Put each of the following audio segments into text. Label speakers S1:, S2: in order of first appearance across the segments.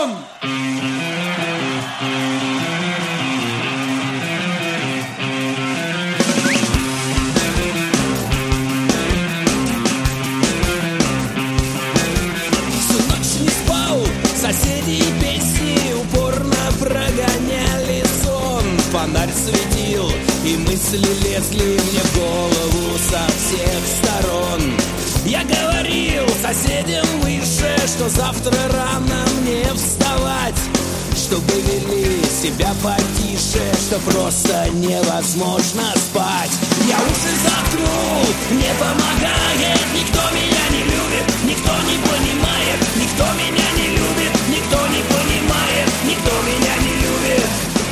S1: колесом.
S2: Всю ночь не спал, соседи и песни упорно прогоняли сон. Фонарь светил, и мысли лезли мне в голову со всех сторон. Я говорил соседям выше, что завтра рано мне вставать, чтобы вели себя потише, что просто невозможно спать. Я уши заткнул, не помогает, никто меня не любит, никто не понимает, никто меня не любит, никто не понимает, никто меня не любит.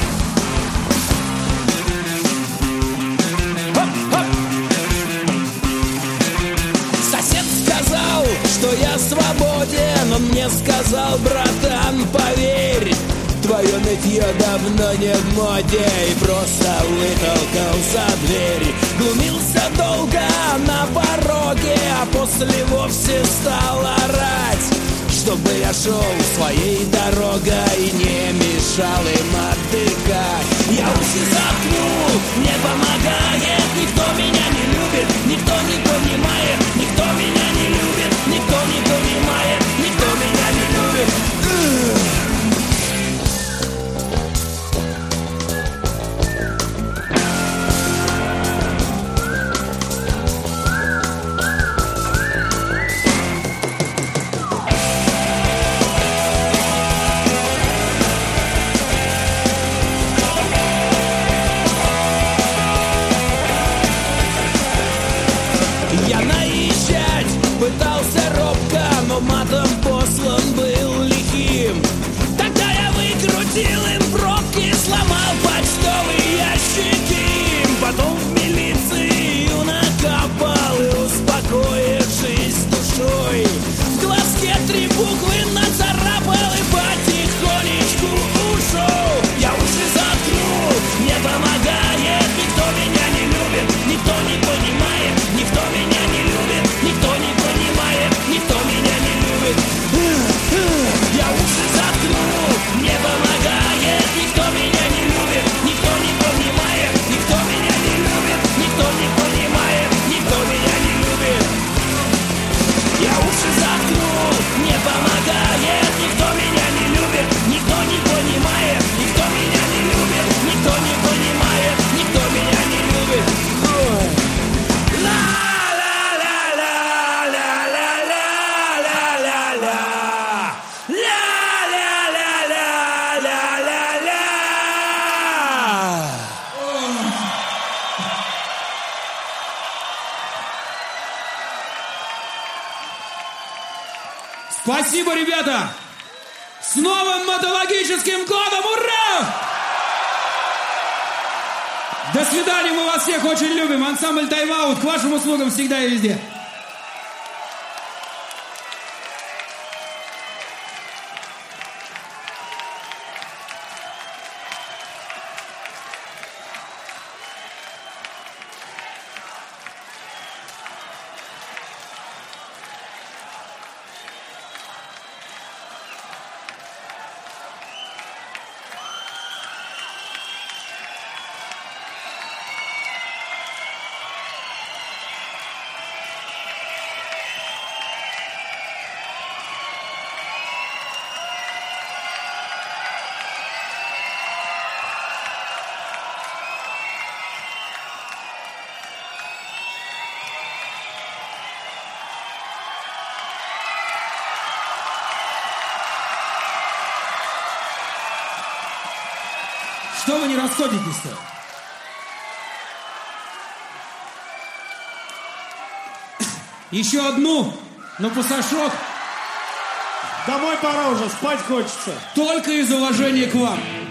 S2: Сосед сказал, что я свободен, он мне сказал: братан, поверь, твое нытье давно не в моде, и просто вытолкал за дверь. Глумился долго на пороге, а после вовсе стал орать, чтобы я шел своей дорогой и не мешал им отдыхать. Я уши заткнул, не помогает, никто меня не любит, никто не понимает, никто меня не любит, никто не понимает, никто меня не любит. Я наезжать пытался робко, но матом послан был лихим. Тогда я выкрутил им пробки, сломал почтовые ящики. Потом в милицию накопал и, успокоившись душой, в глазке 3 буквы нацарапал и потихонечку ушел. Я уши заткнул, не помогает, никто меня не любит, никто не понимает, никто меня не любит, никто не понимает, никто меня не любит. Я уши заткнул, не помогает, никто меня не любит, никто не понимает, никто меня не любит, никто не понимает, никто меня не любит. Я уши заткнул, не помогает, никто меня не любит, никто не понимает, никто меня не любит, никто не понимает, никто меня не любит.
S1: Спасибо, ребята! С новым мотологическим годом! Ура! До свидания, мы вас всех очень любим. Ансамбль «Тайм-аут» к вашим услугам всегда и везде. Что вы не расходитесь-то? Еще одну на пасашок.
S3: Домой пора уже, спать хочется.
S1: Только из уважения к вам.